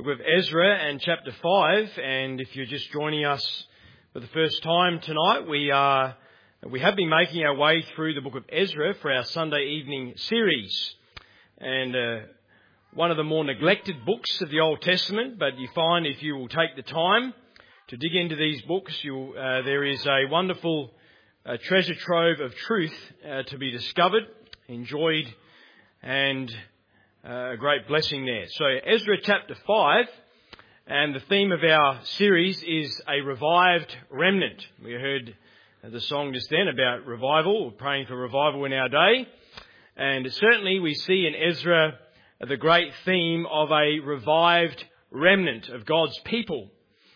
Book of Ezra and chapter 5, and if you're just joining us for the first time tonight, we have been making our way through the book of Ezra for our Sunday evening series, and one of the more neglected books of the Old Testament, but you find if you will take the time to dig into these books, there is a wonderful treasure trove of truth to be discovered, enjoyed, and a great blessing there. So Ezra chapter 5, and the theme of our series is a revived remnant. We heard the song just then about revival, praying for revival in our day. And certainly we see in Ezra the great theme of a revived remnant of God's people.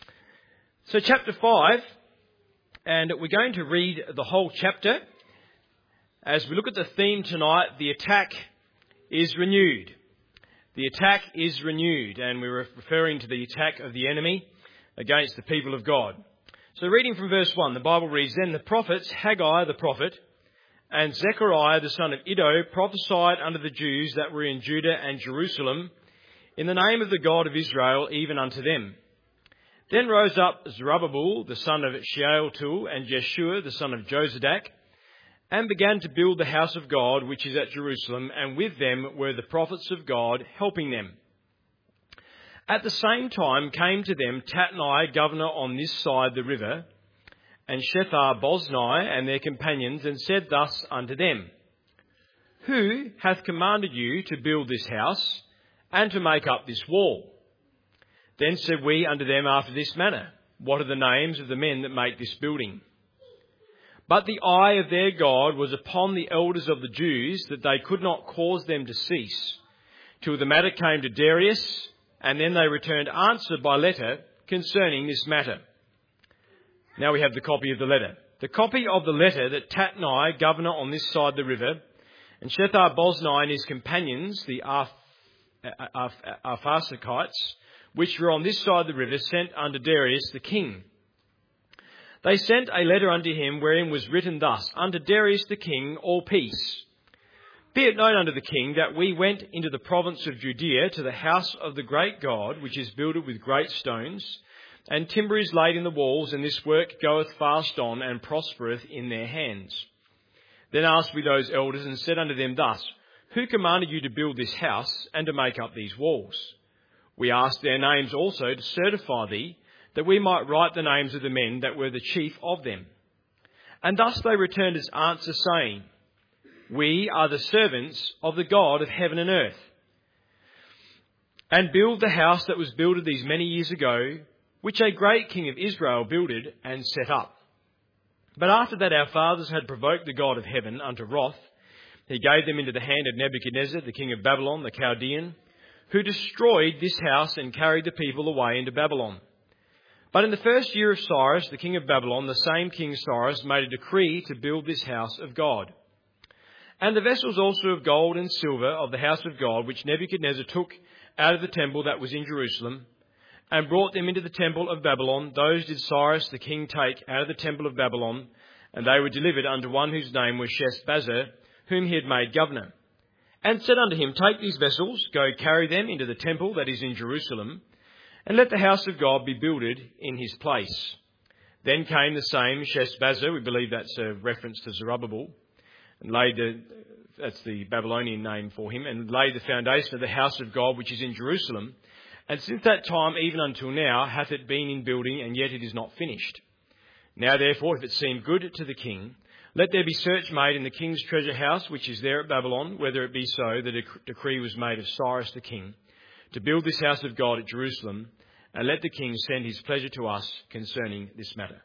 So chapter 5, and we're going to read the whole chapter. As we look at the theme tonight, the attack is renewed. The attack is renewed, and we're referring to the attack of the enemy against the people of God. So reading from verse 1, the Bible reads, Then the prophets, Haggai the prophet, and Zechariah the son of Iddo prophesied unto the Jews that were in Judah and Jerusalem, in the name of the God of Israel, even unto them. Then rose up Zerubbabel the son of Shealtiel, and Jeshua the son of Jozadak, and began to build the house of God, which is at Jerusalem, and with them were the prophets of God helping them. At the same time came to them Tatnai, governor on this side the river, and Shethar-boznai and their companions, and said thus unto them, Who hath commanded you to build this house, and to make up this wall? Then said we unto them after this manner, What are the names of the men that make this building? But the eye of their God was upon the elders of the Jews, that they could not cause them to cease, till the matter came to Darius, and then they returned answer by letter concerning this matter. Now we have the copy of the letter. The copy of the letter that Tatnai, governor on this side the river, and Shethar-boznai and his companions, the Arphasachites, which were on this side the river, sent unto Darius the king. They sent a letter unto him, wherein was written thus, Unto Darius the king, all peace. Be it known unto the king that we went into the province of Judea to the house of the great God, which is builded with great stones, and timber is laid in the walls, and this work goeth fast on, and prospereth in their hands. Then asked we those elders, and said unto them thus, Who commanded you to build this house, and to make up these walls? We asked their names also to certify thee, that we might write the names of the men that were the chief of them. And thus they returned as answer, saying, We are the servants of the God of heaven and earth, and build the house that was builded these many years ago, which a great king of Israel builded and set up. But after that our fathers had provoked the God of heaven unto wrath, he gave them into the hand of Nebuchadnezzar, the king of Babylon, the Chaldean, who destroyed this house and carried the people away into Babylon. But in the first year of Cyrus, the king of Babylon, the same King Cyrus, made a decree to build this house of God. And the vessels also of gold and silver of the house of God, which Nebuchadnezzar took out of the temple that was in Jerusalem, and brought them into the temple of Babylon, those did Cyrus the king take out of the temple of Babylon, and they were delivered unto one whose name was Sheshbazzar, whom he had made governor. And said unto him, Take these vessels, go carry them into the temple that is in Jerusalem, and let the house of God be builded in his place. Then came the same Sheshbazzar, we believe that's a reference to Zerubbabel, and that's the Babylonian name for him, and laid the foundation of the house of God which is in Jerusalem. And since that time even until now hath it been in building, and yet it is not finished. Now therefore, if it seem good to the king, let there be search made in the king's treasure house which is there at Babylon, whether it be so that a decree was made of Cyrus the king, to build this house of God at Jerusalem, and let the king send his pleasure to us concerning this matter.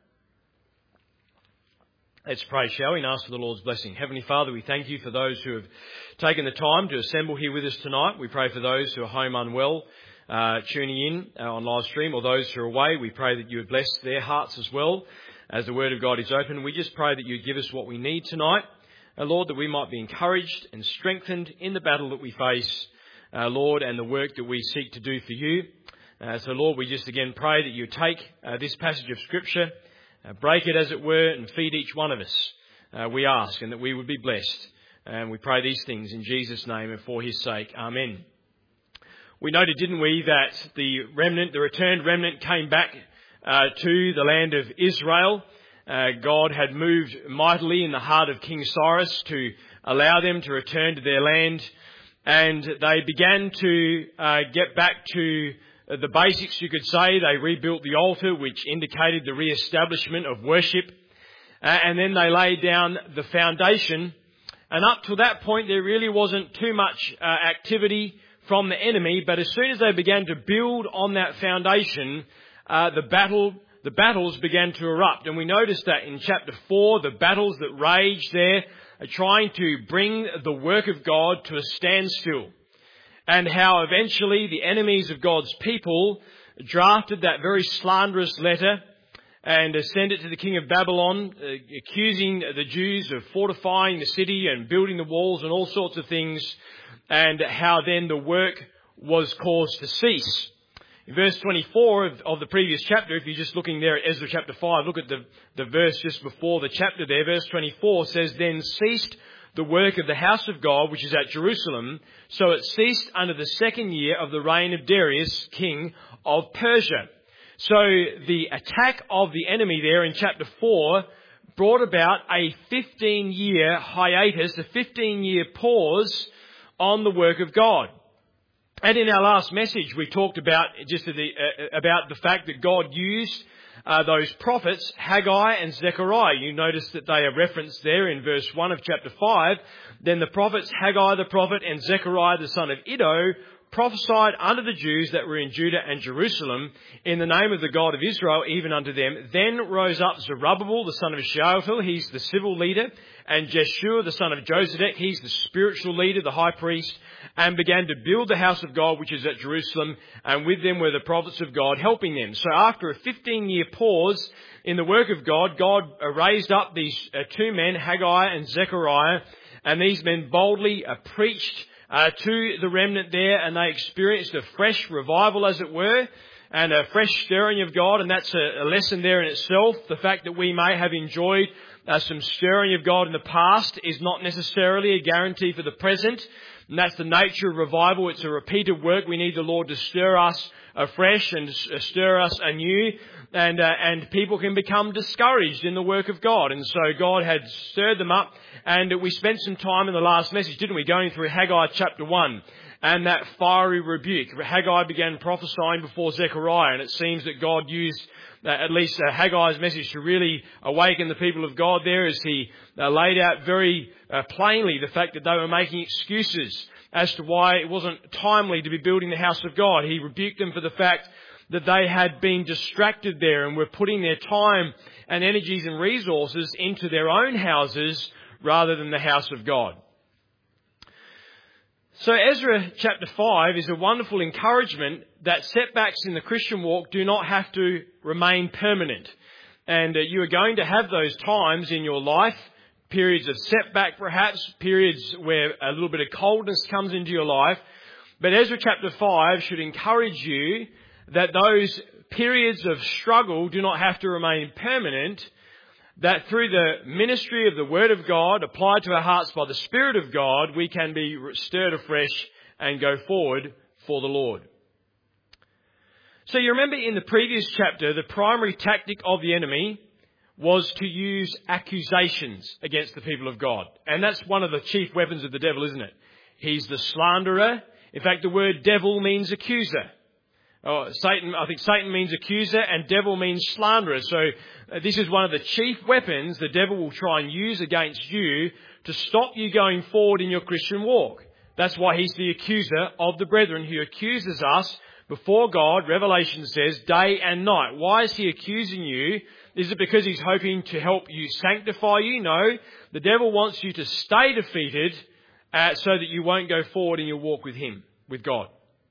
Let's pray, shall we, and ask for the Lord's blessing. Heavenly Father, we thank you for those who have taken the time to assemble here with us tonight. We pray for those who are home unwell, tuning in on live stream, or those who are away. We pray that you would bless their hearts as well as the Word of God is open. We just pray that you would give us what we need tonight, Lord, that we might be encouraged and strengthened in the battle that we face, Lord, and the work that we seek to do for you. So, Lord, we just again pray that you take this passage of Scripture, break it as it were, and feed each one of us, we ask, and that we would be blessed. And we pray these things in Jesus' name and for his sake. Amen. We noted, didn't we, that the returned remnant came back to the land of Israel. God had moved mightily in the heart of King Cyrus to allow them to return to their land, and they began to get back to the basics, you could say. They rebuilt the altar, which indicated the re-establishment of worship, and then they laid down the foundation. And up to that point, there really wasn't too much activity from the enemy, but as soon as they began to build on that foundation, the battles began to erupt. And we noticed that in chapter 4, the battles that raged there are trying to bring the work of God to a standstill. And how eventually the enemies of God's people drafted that very slanderous letter and sent it to the king of Babylon, accusing the Jews of fortifying the city and building the walls and all sorts of things, and how then the work was caused to cease. In verse 24 of the previous chapter, if you're just looking there at Ezra chapter 5, look at the verse just before the chapter there. Verse 24 says, "Then ceased the work of the house of God, which is at Jerusalem, so it ceased under the second year of the reign of Darius, king of Persia." So the attack of the enemy there in chapter 4 brought about a 15-year hiatus, a 15-year pause on the work of God. And in our last message, we talked about about the fact that God used those prophets, Haggai and Zechariah. You notice that they are referenced there in verse 1 of chapter 5. Then the prophets, Haggai the prophet and Zechariah the son of Iddo, prophesied unto the Jews that were in Judah and Jerusalem in the name of the God of Israel, even unto them. Then rose up Zerubbabel the son of Shealtiel, he's the civil leader, and Jeshua the son of Josedek, he's the spiritual leader, the high priest, and began to build the house of God, which is at Jerusalem, and with them were the prophets of God helping them. So after a 15-year pause in the work of God, God raised up these two men, Haggai and Zechariah, and these men boldly preached to the remnant there, and they experienced a fresh revival, as it were, and a fresh stirring of God, and that's a lesson there in itself. The fact that we may have enjoyed some stirring of God in the past is not necessarily a guarantee for the present, and that's the nature of revival. It's a repeated work. We need the Lord to stir us afresh and stir us anew, and people can become discouraged in the work of God. And so God had stirred them up, and we spent some time in the last message, didn't we, going through Haggai chapter 1 and that fiery rebuke. Haggai began prophesying before Zechariah, and it seems that God used at least Haggai's message to really awaken the people of God there, as he laid out very plainly the fact that they were making excuses as to why it wasn't timely to be building the house of God. He rebuked them for the fact that they had been distracted there and were putting their time and energies and resources into their own houses rather than the house of God. So Ezra chapter 5 is a wonderful encouragement that setbacks in the Christian walk do not have to remain permanent. And you are going to have those times in your life, periods of setback perhaps, periods where a little bit of coldness comes into your life. But Ezra chapter 5 should encourage you that those periods of struggle do not have to remain permanent, that through the ministry of the Word of God, applied to our hearts by the Spirit of God, we can be stirred afresh and go forward for the Lord. So you remember in the previous chapter, the primary tactic of the enemy was to use accusations against the people of God. And that's one of the chief weapons of the devil, isn't it? He's the slanderer. In fact, the word devil means accuser. I think Satan means accuser and devil means slanderer. So this is one of the chief weapons the devil will try and use against you to stop you going forward in your Christian walk. That's why he's the accuser of the brethren, who accuses us before God, Revelation says, day and night. Why is he accusing you? Is it because he's hoping to help you sanctify you? No. The devil wants you to stay defeated so that you won't go forward in your walk with him, with God.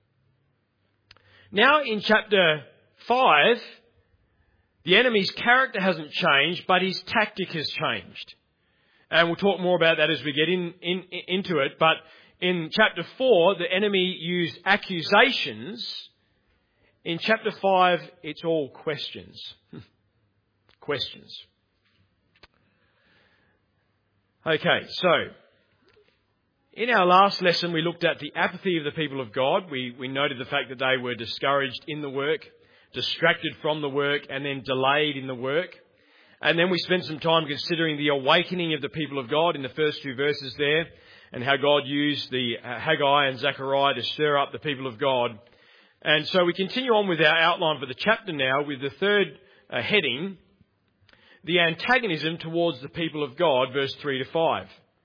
Now in chapter 5, the enemy's character hasn't changed, but his tactic has changed. And we'll talk more about that as we get into it. But in chapter 4, the enemy used accusations. In chapter 5, it's all questions. Questions. Okay, so In our last lesson, we looked at the apathy of the people of God. We noted the fact that they were discouraged in the work, distracted from the work, and then delayed in the work. And then we spent some time considering the awakening of the people of God in the first few verses there, and how God used the Haggai and Zechariah to stir up the people of God. And so we continue on with our outline for the chapter now with the third heading, the antagonism towards the people of God, verse 3 to 5.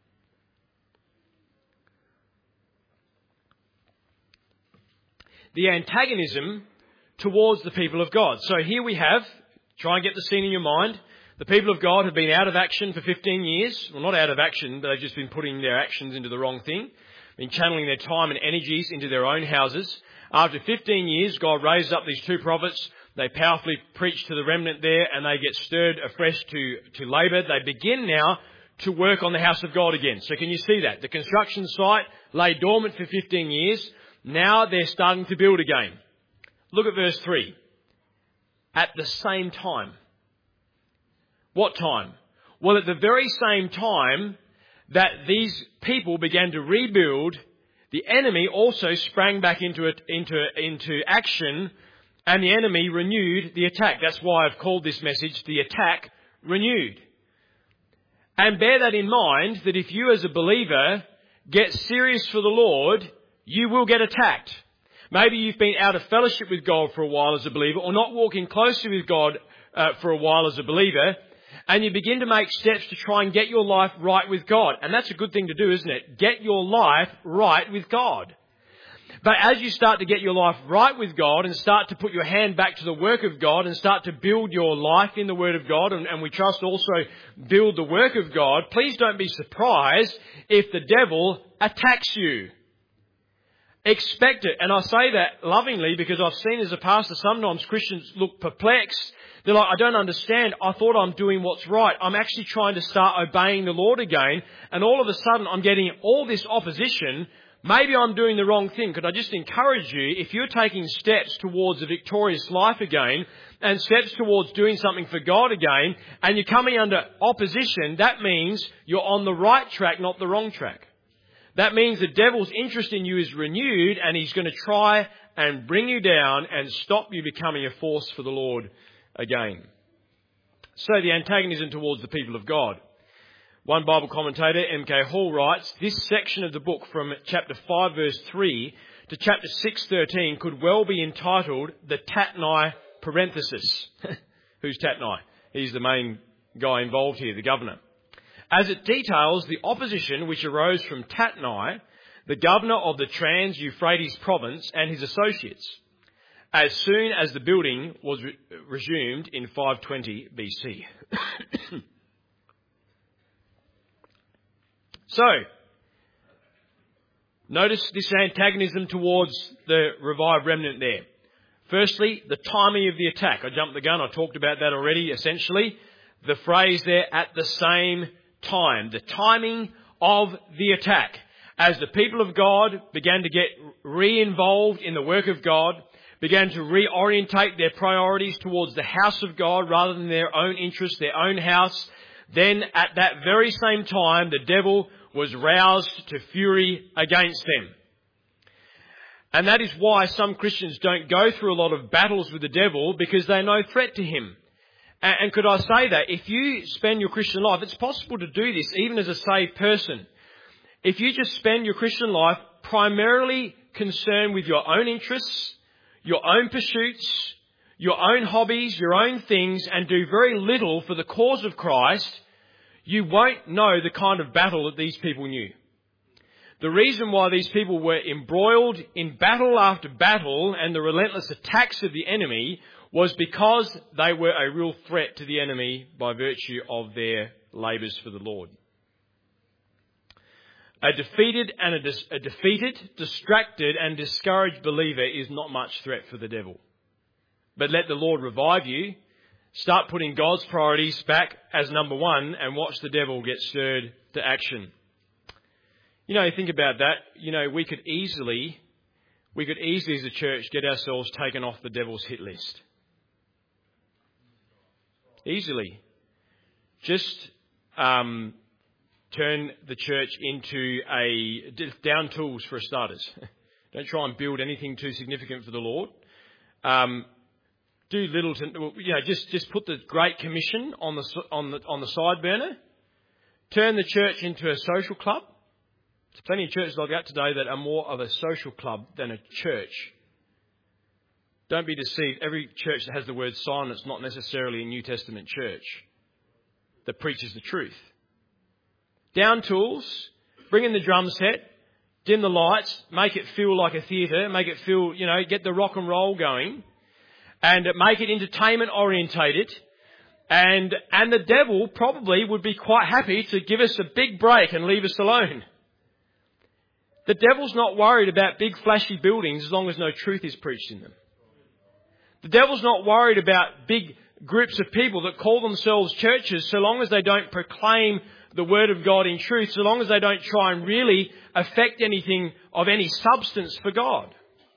The antagonism towards the people of God. So here we have, try and get the scene in your mind. The people of God have been out of action for 15 years. Well, not out of action, but they've just been putting their actions into the wrong thing. Been channeling their time and energies into their own houses. After 15 years, God raised up these two prophets. They powerfully preach to the remnant there, and they get stirred afresh to labour. They begin now to work on the house of God again. So can you see that? The construction site lay dormant for 15 years. Now they're starting to build again. Look at verse 3. At the same time. What time? Well, at the very same time that these people began to rebuild, the enemy also sprang back into action, and the enemy renewed the attack. That's why I've called this message, The Attack Renewed. And bear that in mind, that if you as a believer get serious for the Lord, you will get attacked. Maybe you've been out of fellowship with God for a while as a believer, or not walking closely with God for a while as a believer, and you begin to make steps to try and get your life right with God. And that's a good thing to do, isn't it? Get your life right with God. But as you start to get your life right with God and start to put your hand back to the work of God and start to build your life in the Word of God, and we trust also build the work of God, please don't be surprised if the devil attacks you. Expect it. And I say that lovingly because I've seen as a pastor sometimes Christians look perplexed. They're like, I don't understand. I thought I'm doing what's right. I'm actually trying to start obeying the Lord again. And all of a sudden I'm getting all this opposition. Maybe I'm doing the wrong thing. Could I just encourage you, if you're taking steps towards a victorious life again and steps towards doing something for God again, and you're coming under opposition, that means you're on the right track, not the wrong track. That means the devil's interest in you is renewed, and he's going to try and bring you down and stop you becoming a force for the Lord again. So the antagonism towards the people of God. One Bible commentator, M.K. Hall, writes, this section of the book from chapter 5 verse 3 to chapter 6:13 could well be entitled the Tatnai parenthesis. Who's Tatnai? He's the main guy involved here, the governor. As it details the opposition which arose from Tatnai, the governor of the Trans-Euphrates province, and his associates, as soon as the building was resumed in 520 BC. So, notice this antagonism towards the revived remnant there. Firstly, the timing of the attack. I jumped the gun. I talked about that already, essentially. The phrase there, at the same time. The timing of the attack. As the people of God began to get re-involved in the work of God, began to reorientate their priorities towards the house of God rather than their own interests, their own house, then at that very same time, the devil was roused to fury against them. And that is why some Christians don't go through a lot of battles with the devil, because they're no threat to him. And could I say that if you spend your Christian life, it's possible to do this even as a saved person. If you just spend your Christian life primarily concerned with your own interests, your own pursuits, your own hobbies, your own things, and do very little for the cause of Christ, you won't know the kind of battle that these people knew. The reason why these people were embroiled in battle after battle and the relentless attacks of the enemy was because they were a real threat to the enemy by virtue of their labours for the Lord. A defeated, distracted and discouraged believer is not much threat for the devil. But let the Lord revive you. Start putting God's priorities back as number one and watch the devil get stirred to action. Think about that. We could easily as a church get ourselves taken off the devil's hit list. Easily. Just turn the church into down tools for starters. Don't try and build anything too significant for the Lord. Do little to, just put the Great Commission on the side burner. Turn the church into a social club. There's plenty of churches like that today that are more of a social club than a church. Don't be deceived. Every church that has the word sign is not necessarily a New Testament church that preaches the truth. Down tools, bring in the drum set, dim the lights, make it feel like a theatre, make it feel, get the rock and roll going, and make it entertainment orientated. And the devil probably would be quite happy to give us a big break and leave us alone. The devil's not worried about big flashy buildings as long as no truth is preached in them. The devil's not worried about big groups of people that call themselves churches so long as they don't proclaim the word of God in truth, so long as they don't try and really affect anything of any substance for God.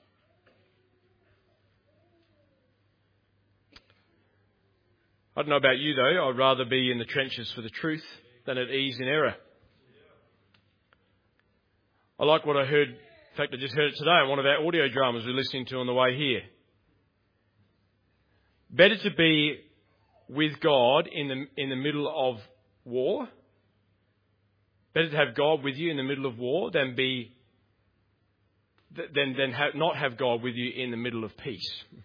I don't know about you though, I'd rather be in the trenches for the truth than at ease in error. I like what I heard, in fact I just heard it today on one of our audio dramas we're listening to on the way here. Better to be with God in the middle of war. Better to have God with you in the middle of war than not have God with you in the middle of peace.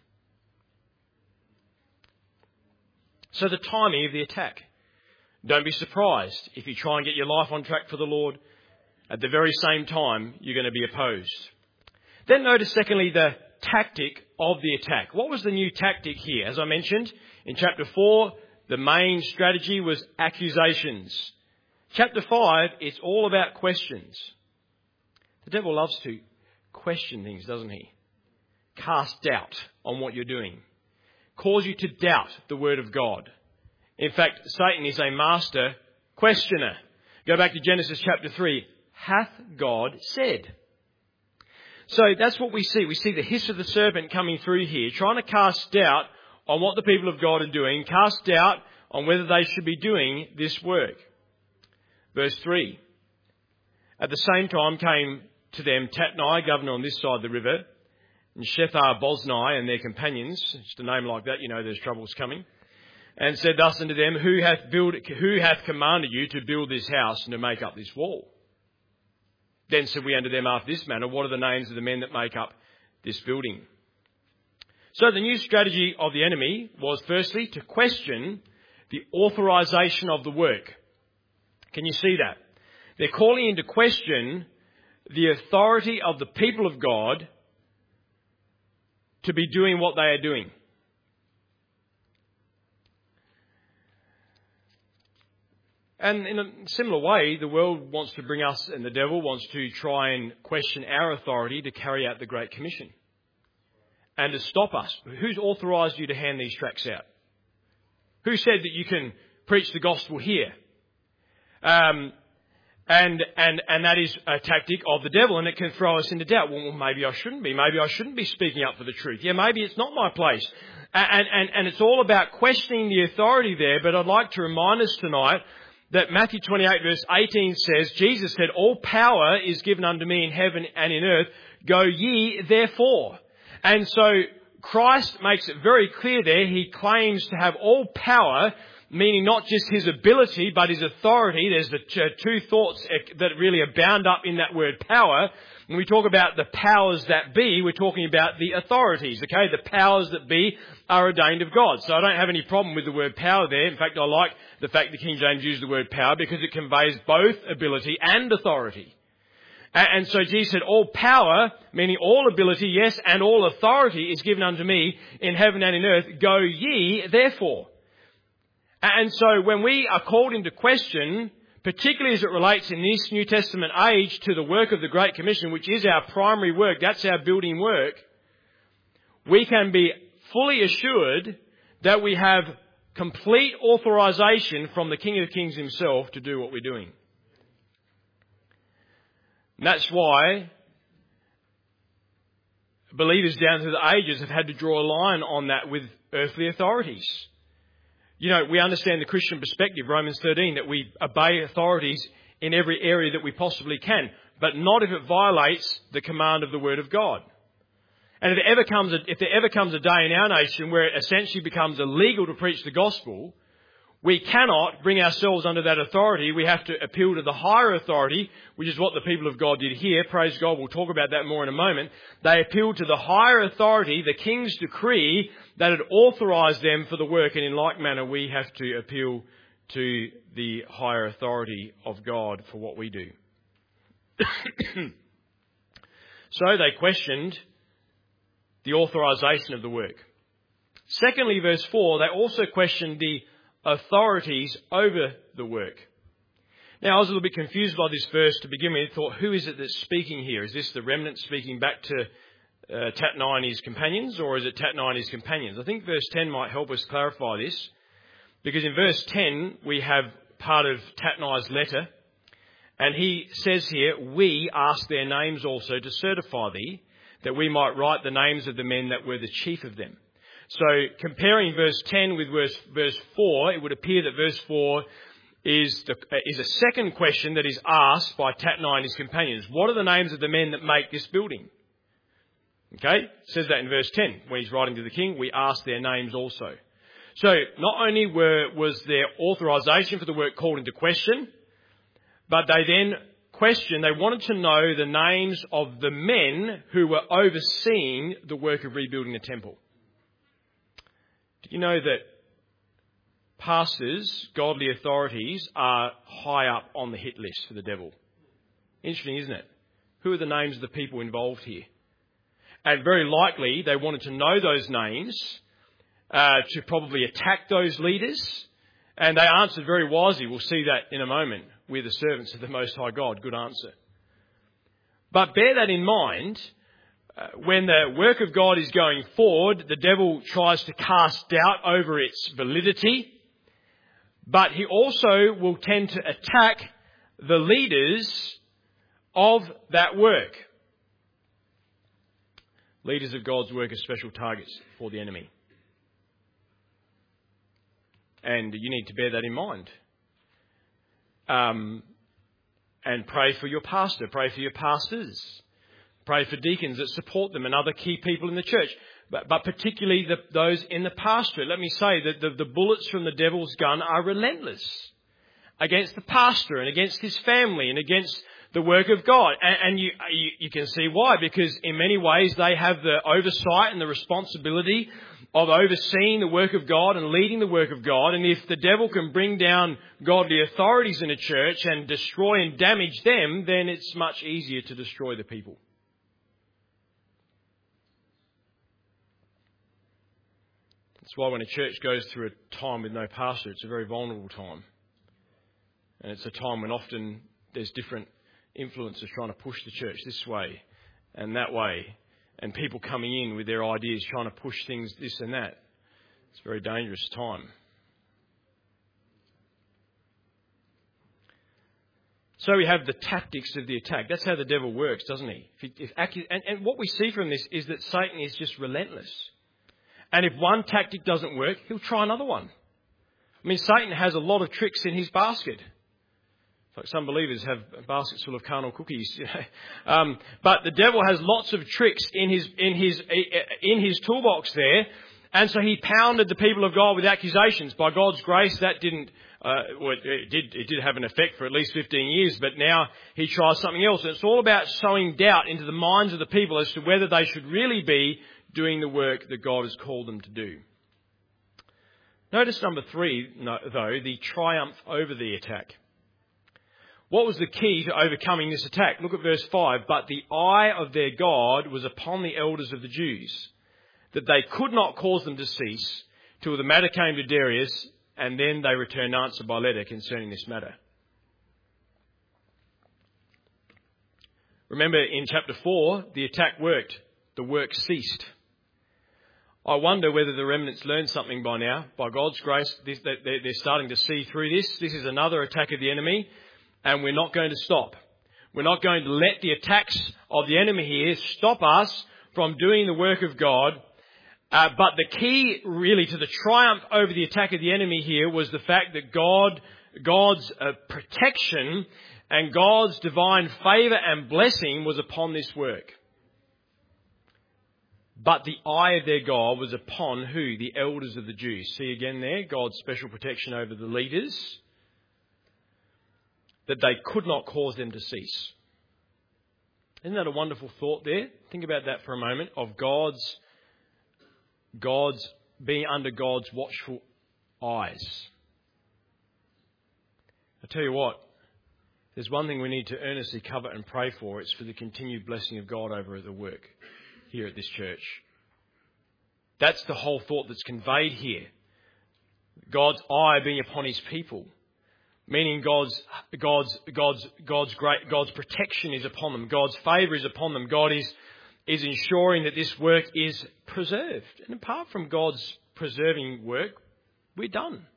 So the timing of the attack. Don't be surprised if you try and get your life on track for the Lord. At the very same time, you're going to be opposed. Then notice, secondly, the tactic of the attack. What was the new tactic here? As I mentioned, in chapter 4, the main strategy was accusations. Chapter 5, it's all about questions. The devil loves to question things, doesn't he? Cast doubt on what you're doing. Cause you to doubt the word of God. In fact, Satan is a master questioner. Go back to Genesis chapter 3. Hath God said? So that's what we see. We see the hiss of the serpent coming through here, trying to cast doubt on what the people of God are doing, cast doubt on whether they should be doing this work. Verse 3. At the same time came to them Tatnai, governor on this side of the river, and Shethar-boznai and their companions, just a name like that, there's troubles coming, and said thus unto them, Who hath commanded you to build this house and to make up this wall? Then said we unto them after this manner, What are the names of the men that make up this building? So the new strategy of the enemy was firstly to question the authorization of the work. Can you see that? They're calling into question the authority of the people of God to be doing what they are doing. And in a similar way, the world wants to bring us, and the devil wants to try and question our authority to carry out the Great Commission and to stop us. Who's authorised you to hand these tracts out? Who said that you can preach the gospel here? And that is a tactic of the devil, and it can throw us into doubt. Well, maybe I shouldn't be. Maybe I shouldn't be speaking up for the truth. Yeah, maybe it's not my place. And it's all about questioning the authority there. But I'd like to remind us tonight that Matthew 28 verse 18 says, Jesus said, All power is given unto me in heaven and in earth. Go ye therefore. And so Christ makes it very clear there. He claims to have all power, meaning not just his ability, but his authority. There's the two thoughts that really are bound up in that word power. When we talk about the powers that be, we're talking about the authorities, okay? The powers that be are ordained of God. So I don't have any problem with the word power there. In fact, I like the fact that King James used the word power because it conveys both ability and authority. And so Jesus said, all power, meaning all ability, yes, and all authority is given unto me in heaven and in earth. Go ye therefore. And so when we are called into question, particularly as it relates in this New Testament age to the work of the Great Commission, which is our primary work, that's our building work, we can be fully assured that we have complete authorization from the King of Kings himself to do what we're doing. And that's why believers down through the ages have had to draw a line on that with earthly authorities. We understand the Christian perspective, Romans 13, that we obey authorities in every area that we possibly can, but not if it violates the command of the Word of God. And if there ever comes a day in our nation where it essentially becomes illegal to preach the gospel, we cannot bring ourselves under that authority. We have to appeal to the higher authority, which is what the people of God did here. Praise God, we'll talk about that more in a moment. They appealed to the higher authority, the king's decree, that had authorised them for the work. And in like manner, we have to appeal to the higher authority of God for what we do. So they questioned the authorisation of the work. Secondly, verse 4, they also questioned the authorities over the work. Now, I was a little bit confused by this verse to begin with. I thought, who is it that's speaking here? Is this the remnant speaking back to Tatnai and his companions, or is it Tatnai and his companions? I think verse 10 might help us clarify this, because in verse 10 we have part of Tatnai's letter, and he says here, we ask their names also to certify thee, that we might write the names of the men that were the chief of them. So comparing verse 10 with verse 4, it would appear that verse 4 is a second question that is asked by Tatnai and his companions. What are the names of the men that make this building? Okay, it says that in verse 10. When he's writing to the king, we ask their names also. So not only was their authorization for the work called into question, but they then they wanted to know the names of the men who were overseeing the work of rebuilding the temple. Do you know that pastors, godly authorities, are high up on the hit list for the devil? Interesting, isn't it? Who are the names of the people involved here? And very likely they wanted to know those names to probably attack those leaders. And they answered very wisely. We'll see that in a moment. We're the servants of the Most High God. Good answer. But bear that in mind. When the work of God is going forward, the devil tries to cast doubt over its validity. But he also will tend to attack the leaders of that work. Leaders of God's work are special targets for the enemy. And you need to bear that in mind. And pray for your pastor, pray for your pastors, pray for deacons that support them and other key people in the church, but particularly those in the pastorate. Let me say that the bullets from the devil's gun are relentless against the pastor and against his family and against the work of God. And you can see why, because in many ways they have the oversight and the responsibility of overseeing the work of God and leading the work of God. And if the devil can bring down godly authorities in a church and destroy and damage them, then it's much easier to destroy the people. That's why when a church goes through a time with no pastor, it's a very vulnerable time. And it's a time when often there's different influences trying to push the church this way and that way, and people coming in with their ideas trying to push things this and that. It's a very dangerous time. So we have the tactics of the attack. That's how the devil works, doesn't he? And what we see from this is that Satan is just relentless. And if one tactic doesn't work, he'll try another one. I mean, Satan has a lot of tricks in his basket. Like some believers have baskets full of carnal cookies. But the devil has lots of tricks in his toolbox there. And so he pounded the people of God with accusations. By God's grace, that didn't, it did have an effect for at least 15 years, but now he tries something else. And it's all about sowing doubt into the minds of the people as to whether they should really be doing the work that God has called them to do. Notice number 3, though, the triumph over the attack. What was the key to overcoming this attack? Look at verse 5. But the eye of their God was upon the elders of the Jews, that they could not cause them to cease till the matter came to Darius, and then they returned answer by letter concerning this matter. Remember in chapter 4, the attack worked. The work ceased. I wonder whether the remnants learned something by now. By God's grace, they're starting to see through this. This is another attack of the enemy, and we're not going to stop. We're not going to let the attacks of the enemy here stop us from doing the work of God. But the key really to the triumph over the attack of the enemy here was the fact that God's protection And God's divine favour and blessing was upon this work. But the eye of their God was upon who? The elders of the Jews. See again there, God's special protection over the leaders, that they could not cause them to cease. Isn't that a wonderful thought there? Think about that for a moment, of God's being under God's watchful eyes. I tell you what, there's one thing we need to earnestly covet and pray for. It's for the continued blessing of God over the work here at this church. That's the whole thought that's conveyed here. God's eye being upon his people, meaning God's protection is upon them. God's favour is upon them. God is ensuring that this work is preserved. And apart from God's preserving work, we're done.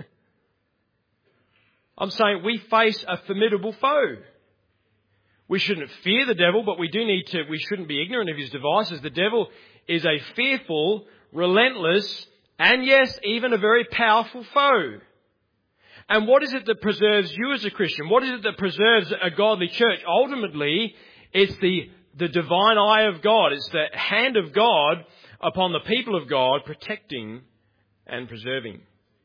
I'm saying we face a formidable foe. We shouldn't fear the devil, but we shouldn't be ignorant of his devices. The devil is a fearful, relentless, and yes, even a very powerful foe. And what is it that preserves you as a Christian? What is it that preserves a godly church? Ultimately, it's the divine eye of God. It's the hand of God upon the people of God, protecting and preserving.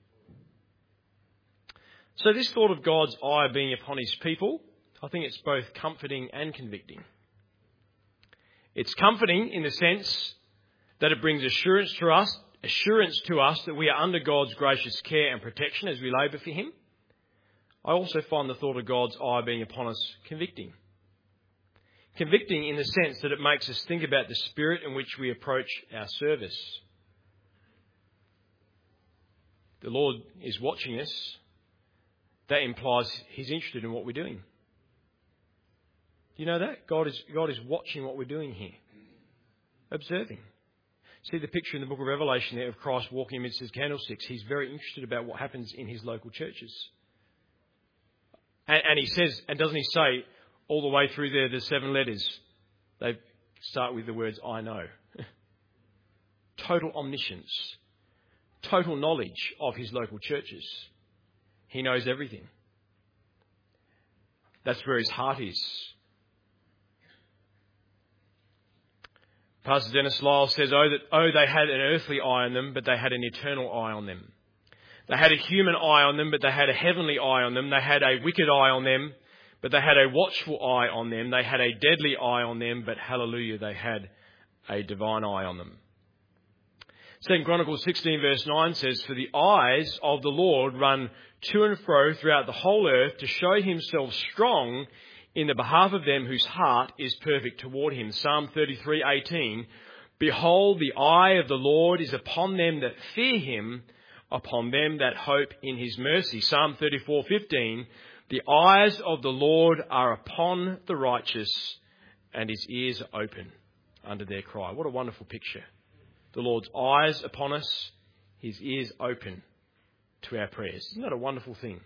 So this thought of God's eye being upon his people, I think it's both comforting and convicting. It's comforting in the sense that it brings assurance to us that we are under God's gracious care and protection as we labour for him. I also find the thought of God's eye being upon us convicting. Convicting in the sense that it makes us think about the spirit in which we approach our service. The Lord is watching us. That implies he's interested in what we're doing. Do you know that? God is watching what we're doing here. Observing. See the picture in the book of Revelation there of Christ walking amidst his candlesticks. He's very interested about what happens in his local churches. And he says, and doesn't he say all the way through there, the 7 letters, they start with the words, I know. Total omniscience. Total knowledge of his local churches. He knows everything. That's where his heart is. Pastor Dennis Lyle says, they had an earthly eye on them, but they had an eternal eye on them. They had a human eye on them, but they had a heavenly eye on them. They had a wicked eye on them, but they had a watchful eye on them. They had a deadly eye on them, but hallelujah, they had a divine eye on them. 2 Chronicles 16 verse 9 says, for the eyes of the Lord run to and fro throughout the whole earth to show himself strong in the behalf of them whose heart is perfect toward him. Psalm 33:18. Behold, the eye of the Lord is upon them that fear him, upon them that hope in his mercy. Psalm 34:15. The eyes of the Lord are upon the righteous, and his ears are open under their cry. What a wonderful picture. The Lord's eyes upon us, his ears open to our prayers. Isn't that a wonderful thing?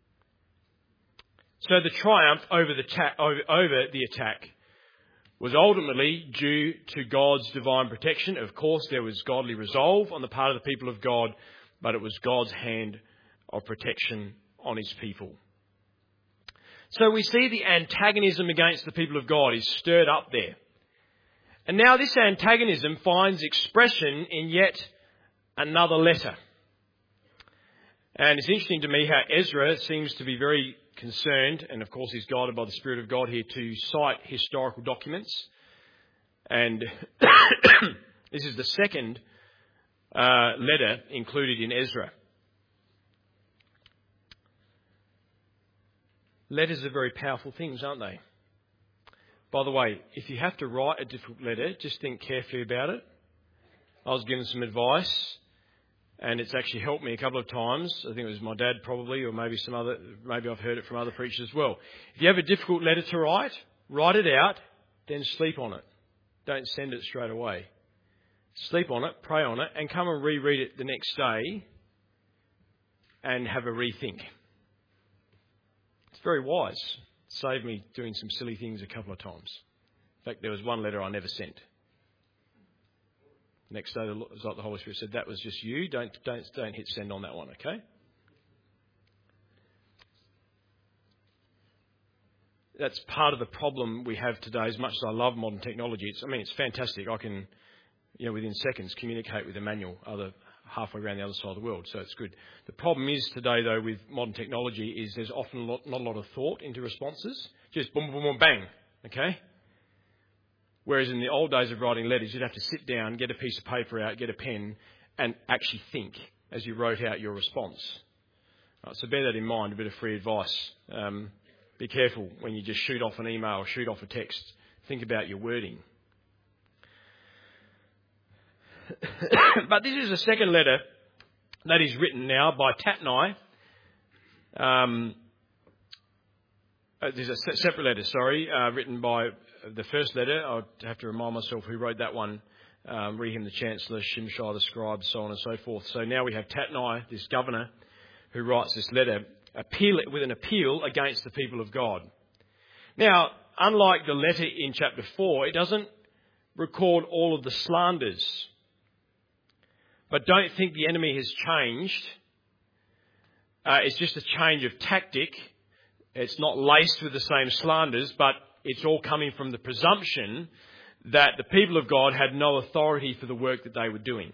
So the triumph over the attack was ultimately due to God's divine protection. Of course, there was godly resolve on the part of the people of God, but it was God's hand of protection on his people. So we see the antagonism against the people of God is stirred up there. And now this antagonism finds expression in yet another letter. And it's interesting to me how Ezra seems to be very concerned, and of course he's guided by the Spirit of God here, to cite historical documents. And this is the second letter included in Ezra. Letters are very powerful things, aren't they? By the way, if you have to write a difficult letter, just think carefully about it. I was given some advice, and it's actually helped me a couple of times. I think it was my dad probably, or maybe I've heard it from other preachers as well. If you have a difficult letter to write it out, then sleep on it. Don't send it straight away. Sleep on it, pray on it, and come and reread it the next day and have a rethink. It's very wise. Saved me doing some silly things a couple of times. In fact, there was one letter I never sent. Next day, it was like the Holy Spirit said, that was just you. Don't hit send on that one, okay? that's part of the problem we have today. As much as I love modern technology, it's fantastic. I can, within seconds communicate with Emmanuel halfway around the other side of the world, so it's good. The problem is today, though, with modern technology is there's often not a lot of thought into responses. Just boom, boom, boom, bang, okay? Whereas in the old days of writing letters, you'd have to sit down, get a piece of paper out, get a pen, and actually think as you wrote out your response. Right, so bear that in mind, a bit of free advice. Be careful when you just shoot off an email or shoot off a text. Think about your wording. But this is a second letter that is written now by Tatnai. There's a separate letter, written by the first letter. I'll have to remind myself who wrote that one. Rehum the Chancellor, Shimshai the Scribe, so on and so forth. So now we have Tatnai, this governor, who writes this letter with an appeal against the people of God. Now, unlike the letter in chapter 4, it doesn't record all of the slanders. But don't think the enemy has changed. It's just a change of tactic. It's not laced with the same slanders, but it's all coming from the presumption that the people of God had no authority for the work that they were doing.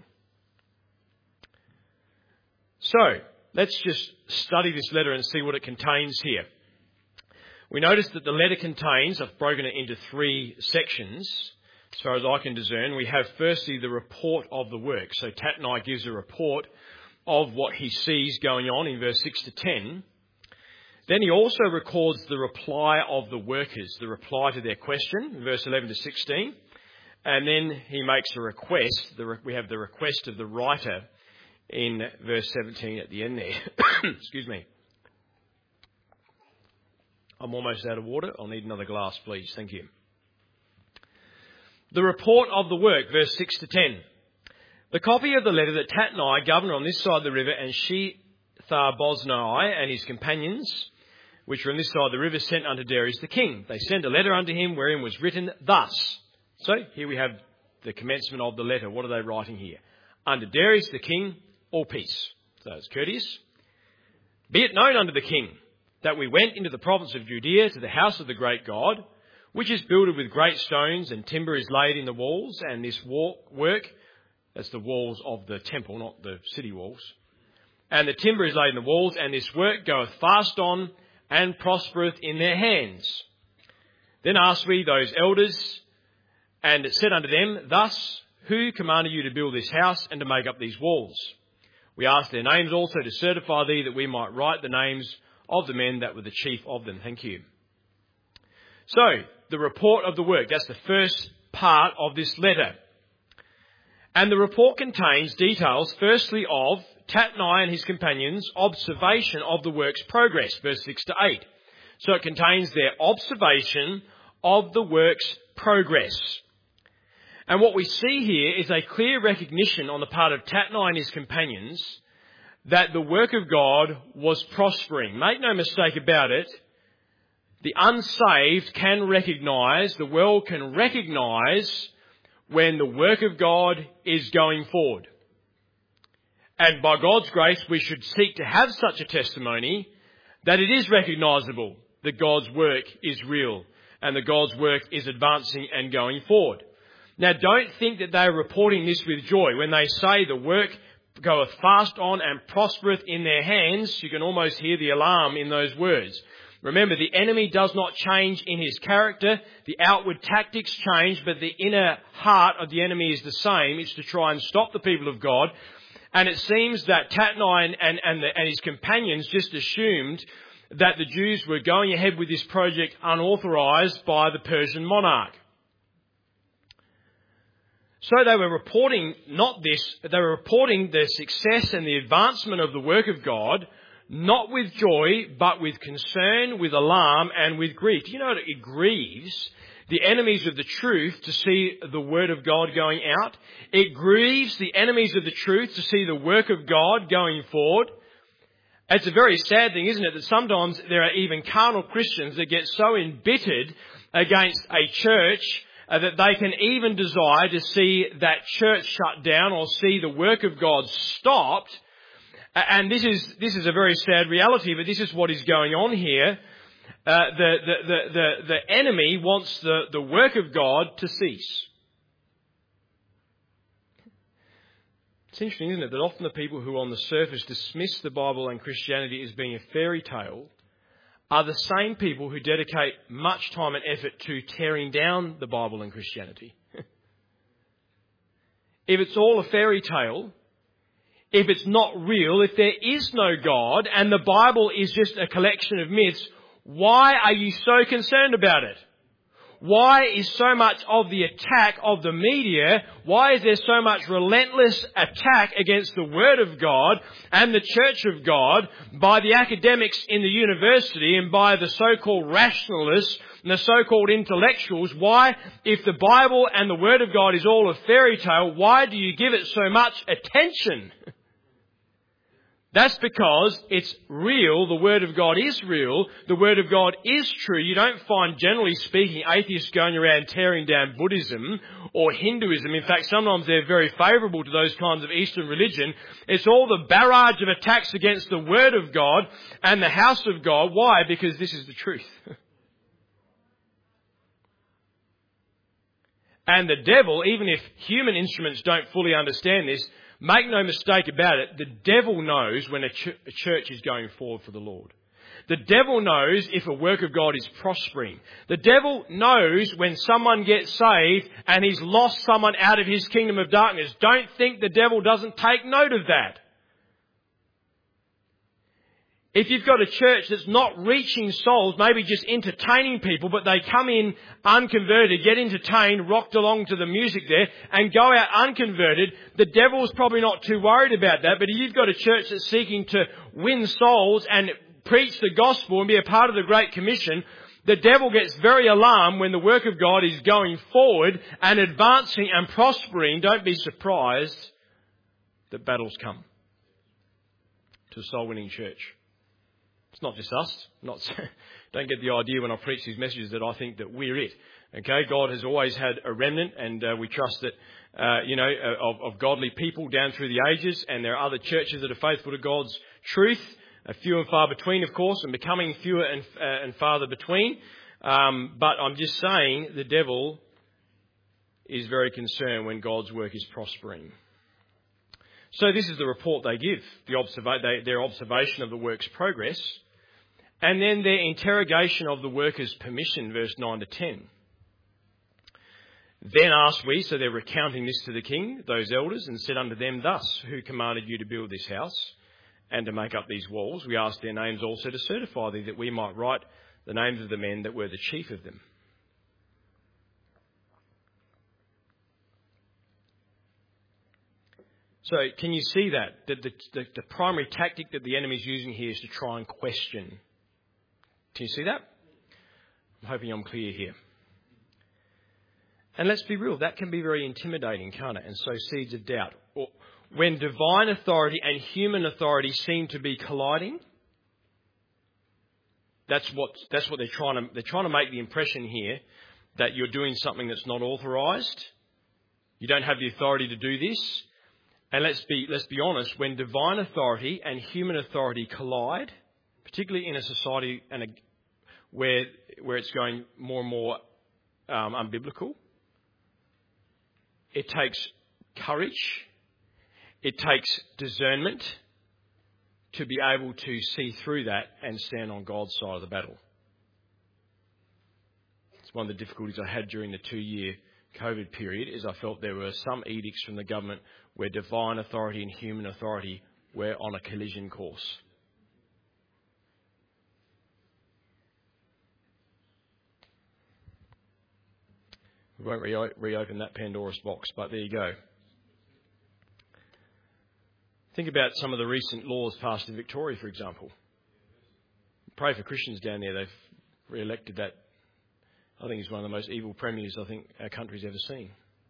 So, let's just study this letter and see what it contains here. We notice that the letter contains, I've broken it into 3 sections. As far as I can discern, we have firstly the report of the work. So Tatnai gives a report of what he sees going on in verse 6 to 10. Then he also records the reply of the workers, the reply to their question, verse 11 to 16. And then he makes a request. We have the request of the writer in verse 17 at the end there. Excuse me. I'm almost out of water. I'll need another glass, please. Thank you. The report of the work, verse 6 to 10. The copy of the letter that Tatnai, governor on this side of the river, and Shethar-boznai and his companions, which were on this side of the river, sent unto Darius the king. They sent a letter unto him wherein was written thus. So here we have the commencement of the letter. What are they writing here? Unto Darius the king, all peace. So it's courteous. Be it known unto the king that we went into the province of Judea to the house of the great God, which is builded with great stones, and timber is laid in the walls, and this work, that's the walls of the temple, not the city walls, and the timber is laid in the walls, and this work goeth fast on, and prospereth in their hands. Then asked we those elders, and said unto them, thus, who commanded you to build this house, and to make up these walls? We asked their names also to certify thee, that we might write the names of the men that were the chief of them. Thank you. So, the report of the work, that's the first part of this letter. And the report contains details, firstly, of Tatnai and his companions' observation of the work's progress, verse 6 to 8. So it contains their observation of the work's progress. And what we see here is a clear recognition on the part of Tatnai and his companions that the work of God was prospering. Make no mistake about it. The unsaved can recognise, the world can recognise when the work of God is going forward. And by God's grace, we should seek to have such a testimony that it is recognisable that God's work is real and that God's work is advancing and going forward. Now, don't think that they are reporting this with joy. When they say the work goeth fast on and prospereth in their hands, you can almost hear the alarm in those words. Remember, the enemy does not change in his character. The outward tactics change, but the inner heart of the enemy is the same. It's to try and stop the people of God. And it seems that Tatnai and his companions just assumed that the Jews were going ahead with this project unauthorised by the Persian monarch. So they were reporting they were reporting the success and the advancement of the work of God, not with joy, but with concern, with alarm, and with grief. You know, it grieves the enemies of the truth to see the word of God going out. It grieves the enemies of the truth to see the work of God going forward. It's a very sad thing, isn't it, that sometimes there are even carnal Christians that get so embittered against a church that they can even desire to see that church shut down or see the work of God stopped. And this is a very sad reality, but this is what is going on here. The enemy wants the work of God to cease. It's interesting, isn't it, that often the people who on the surface dismiss the Bible and Christianity as being a fairy tale are the same people who dedicate much time and effort to tearing down the Bible and Christianity. If it's all a fairy tale, if it's not real, if there is no God and the Bible is just a collection of myths, why are you so concerned about it? Why is so much of the attack of the media, why is there so much relentless attack against the Word of God and the Church of God by the academics in the university and by the so-called rationalists and the so-called intellectuals? Why, if the Bible and the Word of God is all a fairy tale, why do you give it so much attention? That's because it's real. The Word of God is real. The Word of God is true. You don't find, generally speaking, atheists going around tearing down Buddhism or Hinduism. In fact, sometimes they're very favourable to those kinds of Eastern religion. It's all the barrage of attacks against the Word of God and the house of God. Why? Because this is the truth. And the devil, even if human instruments don't fully understand this, make no mistake about it, the devil knows when a church is going forward for the Lord. The devil knows if a work of God is prospering. The devil knows when someone gets saved and he's lost someone out of his kingdom of darkness. Don't think the devil doesn't take note of that. If you've got a church that's not reaching souls, maybe just entertaining people, but they come in unconverted, get entertained, rocked along to the music there, and go out unconverted, the devil's probably not too worried about that. But if you've got a church that's seeking to win souls and preach the gospel and be a part of the Great Commission, the devil gets very alarmed when the work of God is going forward and advancing and prospering. Don't be surprised that battles come to a soul-winning church. It's not just us. Don't get the idea when I preach these messages that I think that we're it. Okay, God has always had a remnant, and we trust that, of godly people down through the ages, and there are other churches that are faithful to God's truth, few and far between, of course, and becoming fewer and farther between. But I'm just saying the devil is very concerned when God's work is prospering. So this is the report they give, their observation of the work's progress, and then their interrogation of the workers' permission, verse 9 to 10. Then asked we, so they're recounting this to the king, those elders, and said unto them thus, who commanded you to build this house and to make up these walls? We asked their names also to certify thee, that we might write the names of the men that were the chief of them. So can you see that? The primary tactic that the enemy is using here is to try and question. Can you see that? I'm hoping I'm clear here. And let's be real, that can be very intimidating, can't it? And sow seeds of doubt. When divine authority and human authority seem to be colliding, that's what they're trying to make the impression here that you're doing something that's not authorised. You don't have the authority to do this. And let's be honest, when divine authority and human authority collide, particularly in a society where it's going more and more unbiblical, it takes courage, it takes discernment to be able to see through that and stand on God's side of the battle. It's one of the difficulties I had during the 2-year COVID period, is I felt there were some edicts from the government where divine authority and human authority were on a collision course. We won't reopen that Pandora's box, but there you go. Think about some of the recent laws passed in Victoria, for example. Pray for Christians down there. They've re-elected that. I think he's one of the most evil premiers I think our country's ever seen.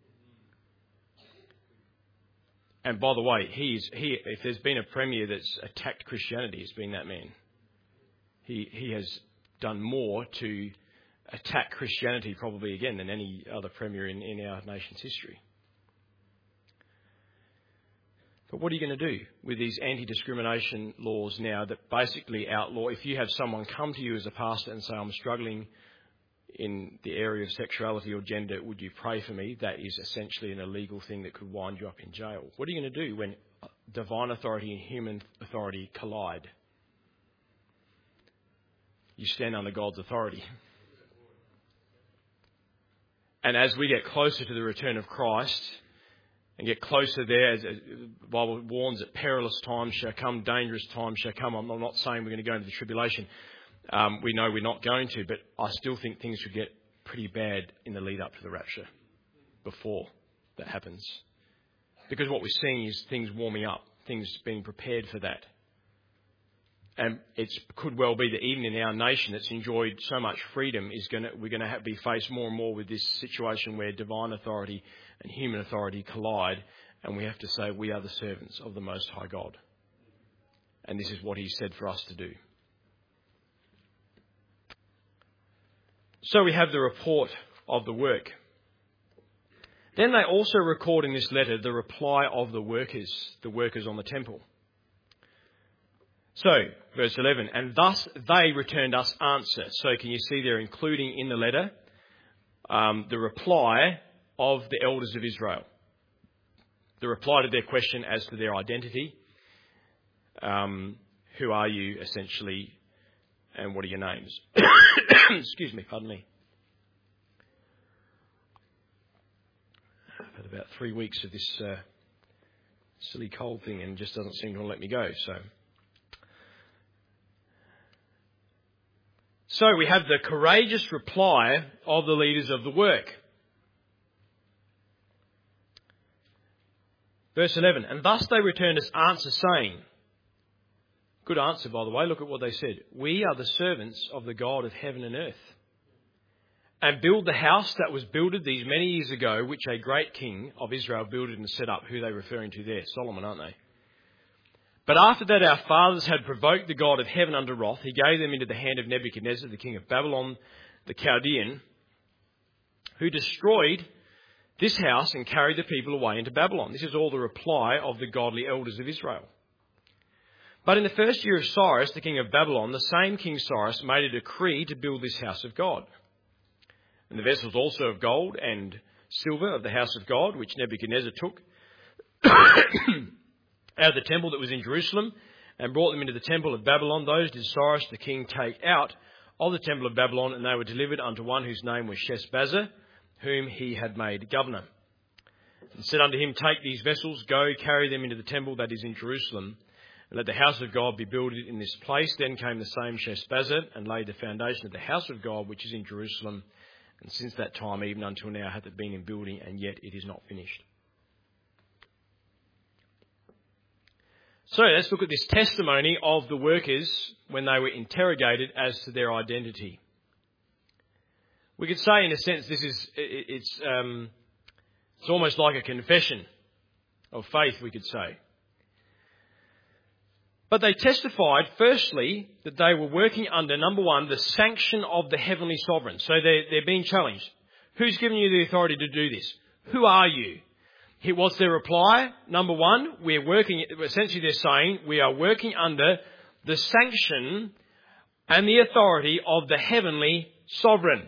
And by the way, if there's been a premier that's attacked Christianity, it's been that man. He has done more to attack Christianity probably again than any other premier in our nation's history. But what are you going to do with these anti-discrimination laws now that basically outlaw, if you have someone come to you as a pastor and say, I'm struggling in the area of sexuality or gender, would you pray for me? That is essentially an illegal thing that could wind you up in jail. What are you going to do when divine authority and human authority collide? You stand under God's authority. And as we get closer to the return of Christ and get closer there, as the Bible warns that perilous times shall come, dangerous times shall come. I'm not saying we're going to go into the tribulation. We know we're not going to, but I still think things should get pretty bad in the lead up to the rapture before that happens. Because what we're seeing is things warming up, things being prepared for that. And it could well be that even in our nation that's enjoyed so much freedom, we're going to be faced more and more with this situation where divine authority and human authority collide, and we have to say we are the servants of the Most High God. And this is what He said for us to do. So we have the report of the work. Then they also record in this letter the reply of the workers on the temple. So, verse 11, and thus they returned us answer. So can you see they're including in the letter the reply of the elders of Israel. The reply to their question as to their identity. Who are you, essentially, and what are your names? Excuse me, pardon me. I've had about 3 weeks of this silly cold thing and it just doesn't seem to want to let me go. So we have the courageous reply of the leaders of the work. Verse 11, and thus they returned us answer saying, good answer by the way, look at what they said. We are the servants of the God of heaven and earth, and build the house that was builded these many years ago, which a great king of Israel builded and set up. Who are they referring to there? Solomon, aren't they? But after that our fathers had provoked the God of heaven unto wrath, he gave them into the hand of Nebuchadnezzar, the king of Babylon, the Chaldean, who destroyed this house and carried the people away into Babylon. This is all the reply of the godly elders of Israel. But in the first year of Cyrus, the king of Babylon, the same King Cyrus made a decree to build this house of God. And the vessels also of gold and silver of the house of God, which Nebuchadnezzar took out of the temple that was in Jerusalem, and brought them into the temple of Babylon, those did Cyrus the king take out of the temple of Babylon, and they were delivered unto one whose name was Sheshbazzar, whom he had made governor. And said unto him, take these vessels, go, carry them into the temple that is in Jerusalem, and let the house of God be built in this place. Then came the same Sheshbazzar, and laid the foundation of the house of God, which is in Jerusalem. And since that time, even until now, hath it been in building, and yet it is not finished. So let's look at this testimony of the workers when they were interrogated as to their identity. We could say, in a sense, it's almost like a confession of faith, we could say. But they testified, firstly, that they were working under, number one, the sanction of the heavenly sovereign. So they're being challenged. Who's given you the authority to do this? Who are you? What's their reply? Number one, essentially they're saying, we are working under the sanction and the authority of the heavenly sovereign.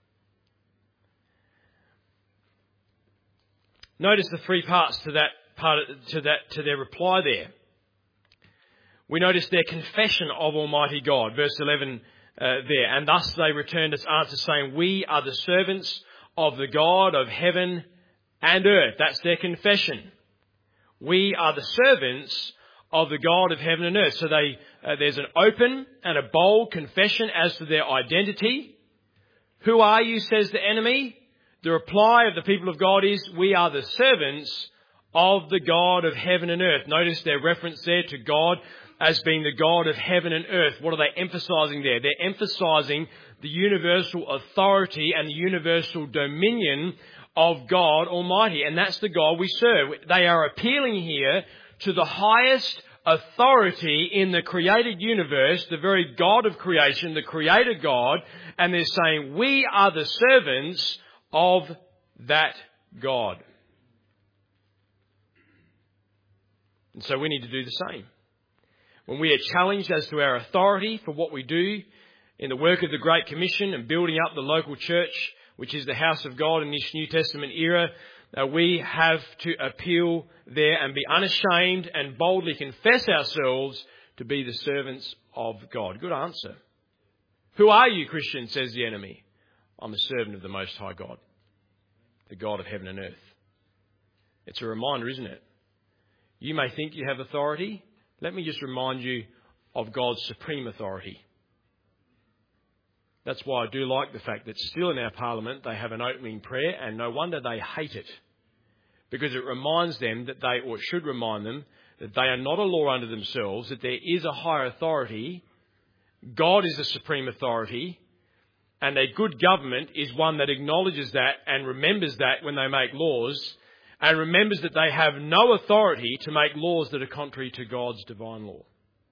Notice the three parts to their reply there. We notice their confession of Almighty God, verse 11 there. And thus they returned us answer saying, we are the servants of the God of heaven and earth. That's their confession. We are the servants of the God of heaven and earth. So there's an open and a bold confession as to their identity. Who are you, says the enemy? The reply of the people of God is, we are the servants of the God of heaven and earth. Notice their reference there to God as being the God of heaven and earth. What are they emphasizing there? They're emphasizing the universal authority and the universal dominion of God Almighty. And that's the God we serve. They are appealing here to the highest authority in the created universe, the very God of creation, the Creator God. And they're saying, we are the servants of that God. And so we need to do the same. When we are challenged as to our authority for what we do in the work of the Great Commission and building up the local church, which is the house of God in this New Testament era, we have to appeal there and be unashamed and boldly confess ourselves to be the servants of God. Good answer. Who are you, Christian, says the enemy. I'm a servant of the Most High God, the God of heaven and earth. It's a reminder, isn't it? You may think you have authority. Let me just remind you of God's supreme authority. That's why I do like the fact that still in our parliament they have an opening prayer, and no wonder they hate it. Because it reminds them that or it should remind them, that they are not a law unto themselves, that there is a higher authority. God is the supreme authority, and a good government is one that acknowledges that and remembers that when they make laws, and remembers that they have no authority to make laws that are contrary to God's divine law.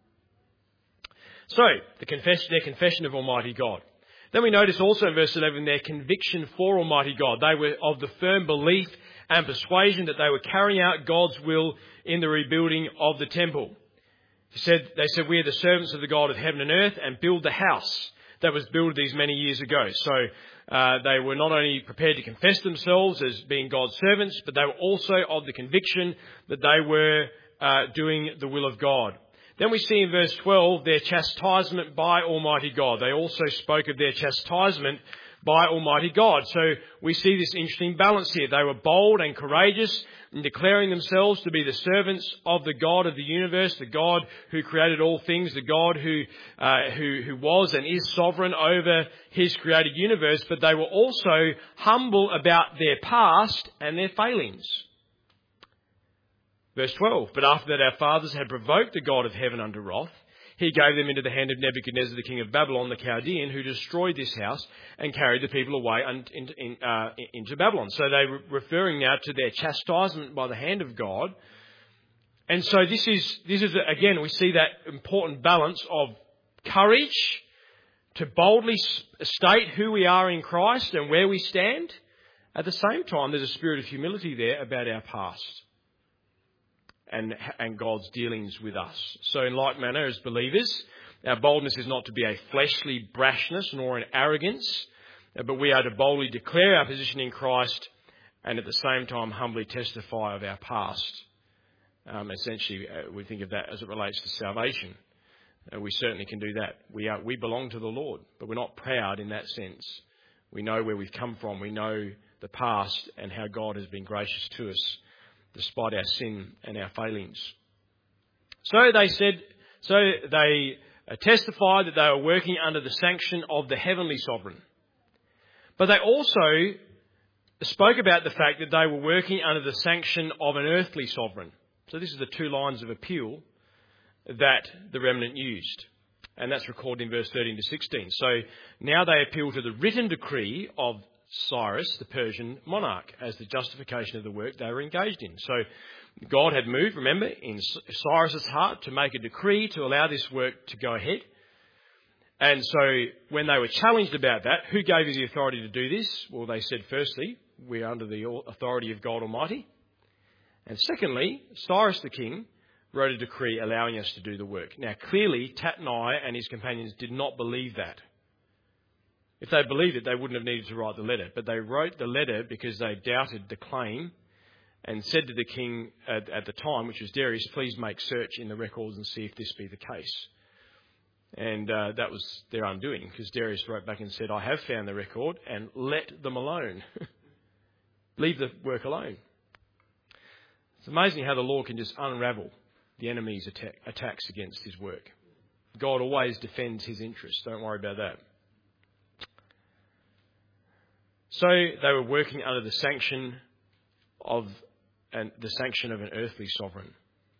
So, their confession of Almighty God. Then we notice also in verse 11 their conviction for Almighty God. They were of the firm belief and persuasion that they were carrying out God's will in the rebuilding of the temple. They said, we are the servants of the God of heaven and earth and build the house that was built these many years ago. So they were not only prepared to confess themselves as being God's servants, but they were also of the conviction that they were doing the will of God. Then we see in verse 12 their chastisement by Almighty God. They also spoke of their chastisement by Almighty God. So we see this interesting balance here. They were bold and courageous in declaring themselves to be the servants of the God of the universe, the God who created all things, the God who was and is sovereign over his created universe. But they were also humble about their past and their failings. Verse 12, but after that our fathers had provoked the God of heaven unto wrath, he gave them into the hand of Nebuchadnezzar, the king of Babylon, the Chaldean, who destroyed this house and carried the people away into Babylon. So they're referring now to their chastisement by the hand of God. And so this is again, we see that important balance of courage to boldly state who we are in Christ and where we stand. At the same time, there's a spirit of humility there about our past and God's dealings with us. So in like manner, as believers, our boldness is not to be a fleshly brashness nor an arrogance, but we are to boldly declare our position in Christ and at the same time humbly testify of our past. Essentially, we think of that as it relates to salvation. We certainly can do that. We belong to the Lord, but we're not proud in that sense. We know where we've come from. We know the past and how God has been gracious to us, despite our sin and our failings. So they testified that they were working under the sanction of the heavenly sovereign. But they also spoke about the fact that they were working under the sanction of an earthly sovereign. So this is the two lines of appeal that the remnant used. And that's recorded in verse 13 to 16. So now they appeal to the written decree of Cyrus, the Persian monarch, as the justification of the work they were engaged in. So God had moved, remember, in Cyrus's heart to make a decree to allow this work to go ahead. And so when they were challenged about that, who gave you the authority to do this? Well, they said, firstly, we are under the authority of God Almighty. And secondly, Cyrus the king wrote a decree allowing us to do the work. Now, clearly, Tatnai and his companions did not believe that. If they believed it, they wouldn't have needed to write the letter. But they wrote the letter because they doubted the claim and said to the king at the time, which was Darius, please make search in the records and see if this be the case. And that was their undoing, because Darius wrote back and said, I have found the record and let them alone. Leave the work alone. It's amazing how the law can just unravel the enemy's attacks against his work. God always defends his interests. Don't worry about that. So they were working under the sanction of an earthly sovereign.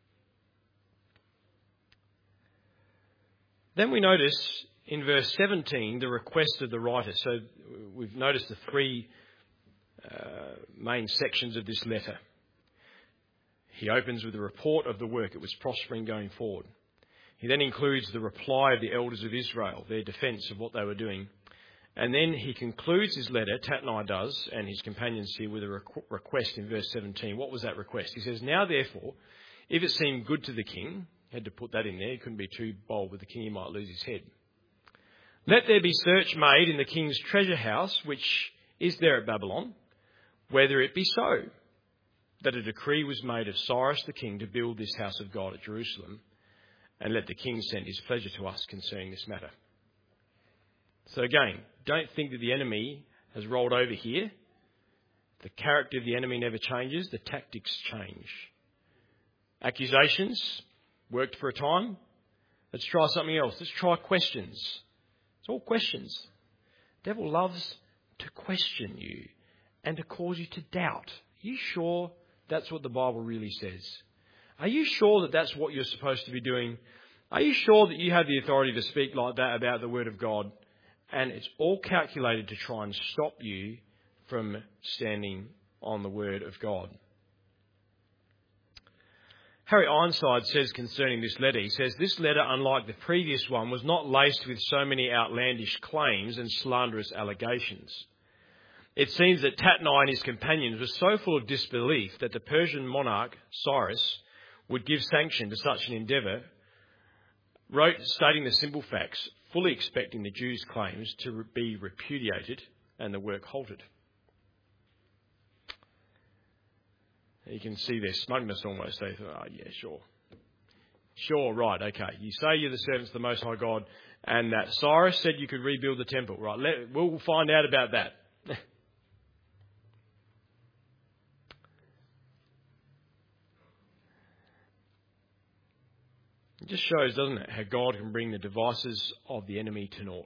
Then we notice in verse 17 the request of the writer. So we've noticed the three main sections of this letter. He opens with a report of the work. It was prospering going forward. He then includes the reply of the elders of Israel, their defence of what they were doing. And then he concludes his letter, Tatnai does, and his companions here, with a request in verse 17. What was that request? He says, now therefore, If it seemed good to the king, he had to put that in there. He couldn't be too bold with the king. He might lose his head. Let there be search made in the king's treasure house, which is there at Babylon, whether it be so, that a decree was made of Cyrus the king to build this house of God at Jerusalem, and let the king send his pleasure to us concerning this matter. So again, don't think that the enemy has rolled over here. The character of the enemy never changes. The tactics change. Accusations worked for a time. Let's try something else. Let's try questions. It's all questions. The devil loves to question you and to cause you to doubt. Are you sure that's what the Bible really says? Are you sure that that's what you're supposed to be doing? Are you sure that you have the authority to speak like that about the Word of God? And it's all calculated to try and stop you from standing on the Word of God. Harry Ironside says concerning this letter, he says, this letter, unlike the previous one, was not laced with so many outlandish claims and slanderous allegations. It seems that Tatnai and his companions were so full of disbelief that the Persian monarch, Cyrus, would give sanction to such an endeavour, wrote stating the simple facts, fully expecting the Jews' claims to be repudiated and the work halted. You can see their smugness almost. They thought, oh, yeah, sure. Sure, right, okay. You say you're the servants of the Most High God, and that Cyrus said you could rebuild the temple. Right, we'll find out about that. It just shows, doesn't it, how God can bring the devices of the enemy to naught.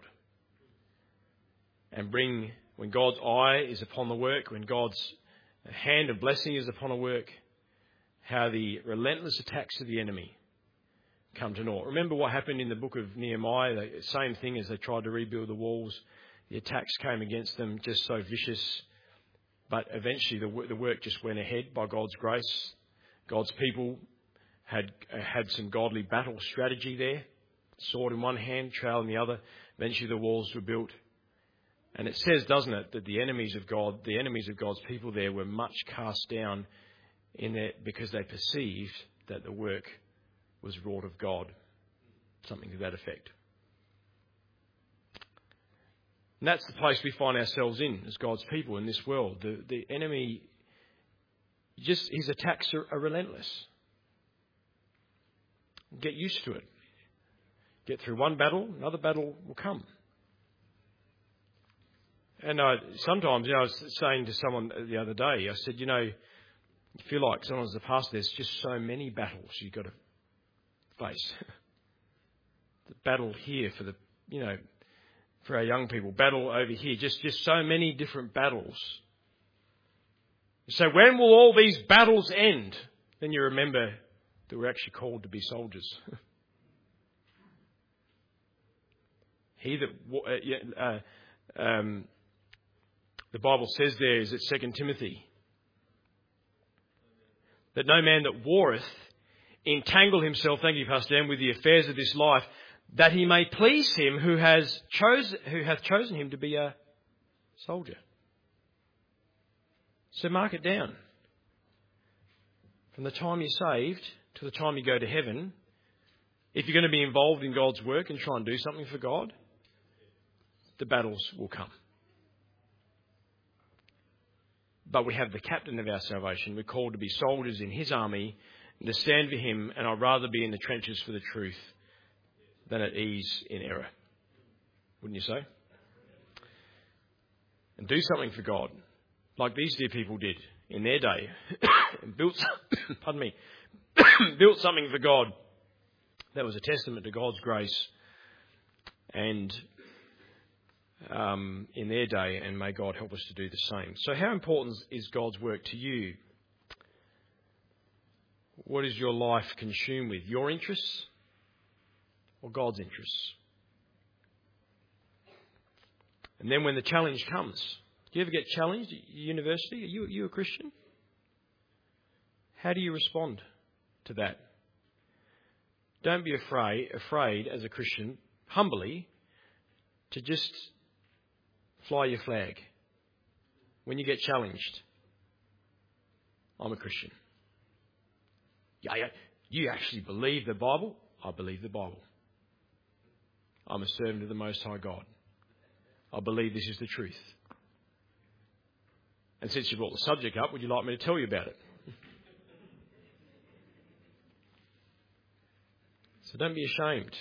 And bring, when God's eye is upon the work, when God's hand of blessing is upon a work, how the relentless attacks of the enemy come to naught. Remember what happened in the book of Nehemiah? The same thing as they tried to rebuild the walls. The attacks came against them just so vicious. But eventually the work just went ahead by God's grace. God's people had some godly battle strategy there. Sword in one hand, trowel in the other. Eventually the walls were built. And it says, doesn't it, that the enemies of God's people there were much cast down in it because they perceived that the work was wrought of God. Something to that effect. And that's the place we find ourselves in as God's people in this world. The enemy, his attacks are relentless. Get used to it. Get through one battle, another battle will come. And sometimes, I was saying to someone the other day, I said, you feel like sometimes in the past there's just so many battles you've got to face. The battle here for our young people, battle over here, just so many different battles. So when will all these battles end? Then you remember that we're actually called to be soldiers. The Bible says there, is it 2 Timothy, that no man that warreth entangle himself, thank you, Pastor Dan, with the affairs of this life, that he may please him who hath chosen him to be a soldier. So mark it down. From the time you're saved to the time you go to heaven, if you're going to be involved in God's work and try and do something for God, the battles will come. But we have the captain of our salvation. We're called to be soldiers in his army and to stand for him. And I'd rather be in the trenches for the truth than at ease in error. Wouldn't you say? And do something for God, like these dear people did in their day. And built something for God. That was a testament to God's grace and in their day, and may God help us to do the same. So how important is God's work to you? What is your life consumed with? Your interests or God's interests? And then when the challenge comes, do you ever get challenged at university? Are you a Christian? How do you respond to that? Don't be afraid as a Christian, humbly, to just fly your flag when you get challenged. I'm a Christian. Yeah, You actually believe the Bible? I believe the Bible. I'm a servant of the Most High God. I believe this is the truth. And since you brought the subject up, would you like me to tell you about it? So don't be ashamed.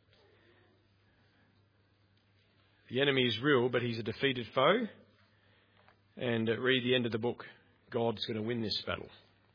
The enemy is real, but he's a defeated foe. And read the end of the book. God's going to win this battle.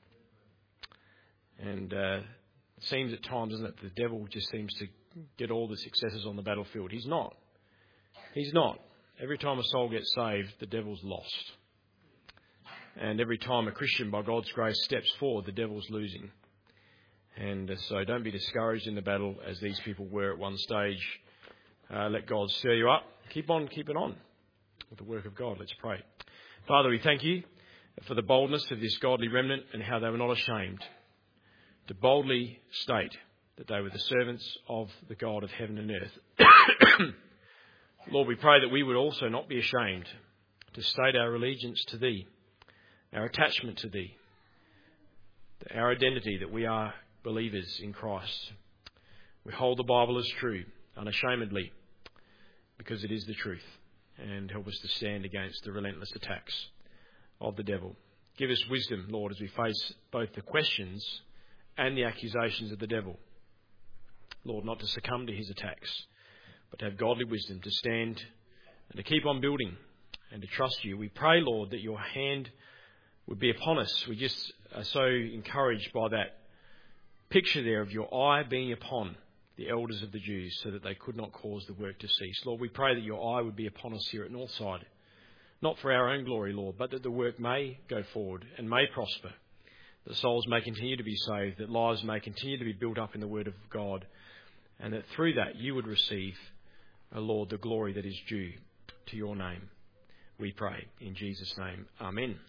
And it seems at times, doesn't it, the devil just seems to get all the successes on the battlefield. He's not. He's not. Every time a soul gets saved, the devil's lost. And every time a Christian, by God's grace, steps forward, the devil's losing. And so don't be discouraged in the battle as these people were at one stage. Let God stir you up. Keep on keeping on with the work of God. Let's pray. Father, we thank you for the boldness of this godly remnant and how they were not ashamed to boldly state that they were the servants of the God of heaven and earth. Lord, we pray that we would also not be ashamed to state our allegiance to Thee, our attachment to Thee, our identity that we are believers in Christ. We hold the Bible as true, unashamedly, because it is the truth, and help us to stand against the relentless attacks of the devil. Give us wisdom, Lord, as we face both the questions and the accusations of the devil. Lord, not to succumb to his attacks, but to have godly wisdom to stand and to keep on building and to trust you. We pray, Lord, that your hand would be upon us. We just are so encouraged by that picture there of your eye being upon the elders of the Jews so that they could not cause the work to cease. Lord, we pray that your eye would be upon us here at Northside, not for our own glory, Lord, but that the work may go forward and may prosper, that souls may continue to be saved, that lives may continue to be built up in the Word of God, and that through that you would receive, O Lord, the glory that is due to your name. We pray in Jesus' name. Amen.